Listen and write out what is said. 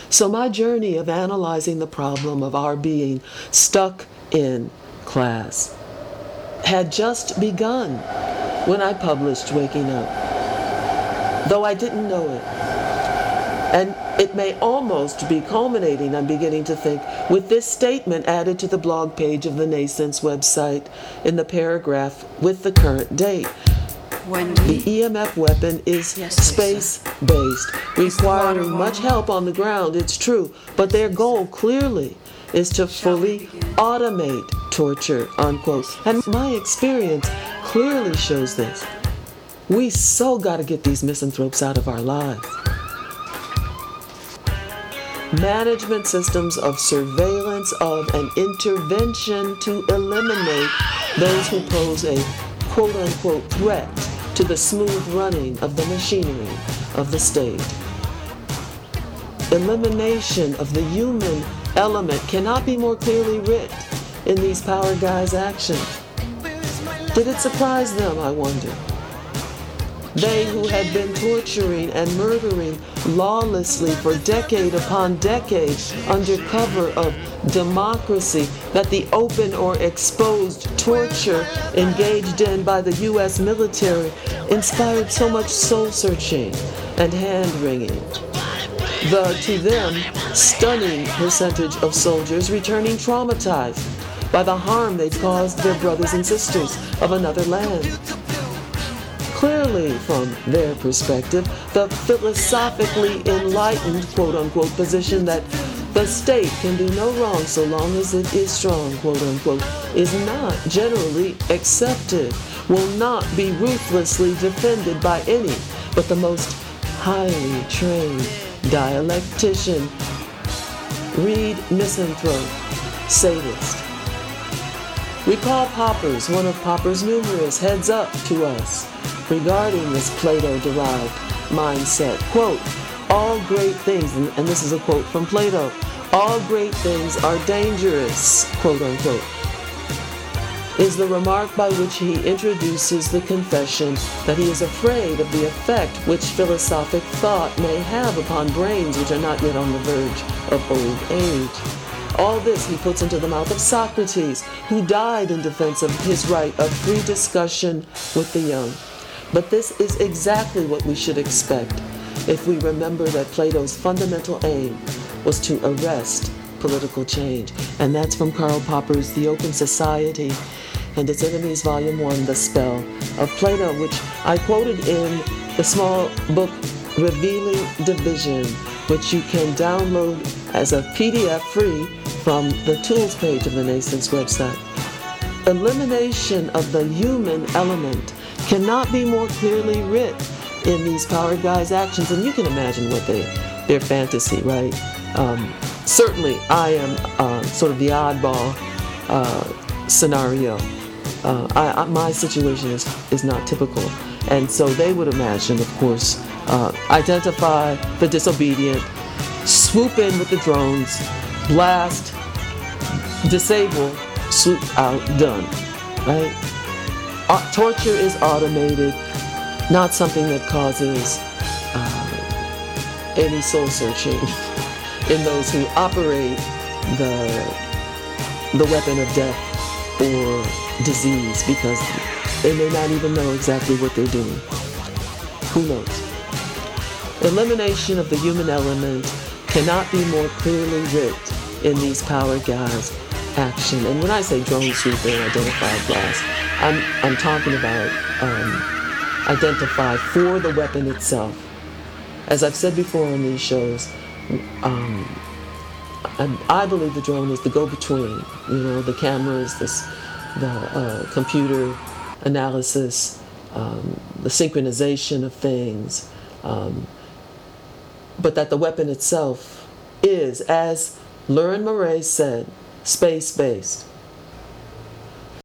So my journey of analyzing the problem of our being stuck in class had just begun when I published Waking Up, though I didn't know it. And it may almost be culminating, I'm beginning to think, with this statement added to the blog page of the NASCENS website in the paragraph with the current date. The EMF weapon is space-based, requiring much help on the ground, it's true, but their goal clearly is to fully automate torture, unquote. And my experience clearly shows this. We so got to get these misanthropes out of our lives. Management systems of surveillance of and intervention to eliminate those who pose a quote-unquote threat to the smooth running of the machinery of the state. Elimination of the human element cannot be more clearly writ in these power guys' actions. Did it surprise them, I wonder? They who had been torturing and murdering lawlessly for decade upon decade under cover of democracy, that the open or exposed torture engaged in by the U.S. military inspired so much soul-searching and hand-wringing. The, to them, stunning percentage of soldiers returning traumatized by the harm they've caused their brothers and sisters of another land. Clearly, from their perspective, the philosophically enlightened, quote-unquote, position that the state can do no wrong so long as it is strong, quote-unquote, is not generally accepted, will not be ruthlessly defended by any but the most highly trained dialectician, read misanthrope, sadist. Recall Popper's, one of Popper's numerous heads up to us regarding this Plato-derived mindset. Quote, all great things, and this is a quote from Plato, all great things are dangerous, quote unquote, is the remark by which he introduces the confession that he is afraid of the effect which philosophic thought may have upon brains which are not yet on the verge of old age. All this he puts into the mouth of Socrates, who died in defense of his right of free discussion with the young. But this is exactly what we should expect if we remember that Plato's fundamental aim was to arrest political change. And that's from Karl Popper's The Open Society and Its Enemies, Volume 1, The Spell of Plato, which I quoted in the small book Revealing Division, which you can download as a PDF free from the tools page of the NASCENS website. Elimination of the human element cannot be more clearly writ in these power guys' actions, and you can imagine what their fantasy, right? Certainly, I am sort of the oddball scenario. My situation is not typical, and so they would imagine, of course, identify the disobedient, swoop in with the drones, blast, disable, swoop out, done, right? Torture is automated, not something that causes any soul searching in those who operate the weapon of death or disease, because they may not even know exactly what they're doing. Who knows? Elimination of the human element cannot be more clearly writ in these power guys' action. And when I say drone swooping, identified blast, I'm talking about identify for the weapon itself. As I've said before on these shows, I believe the drone is the go-between. You know, the cameras, the computer analysis, the synchronization of things, but that the weapon itself is, as Lurin Murray said, space-based.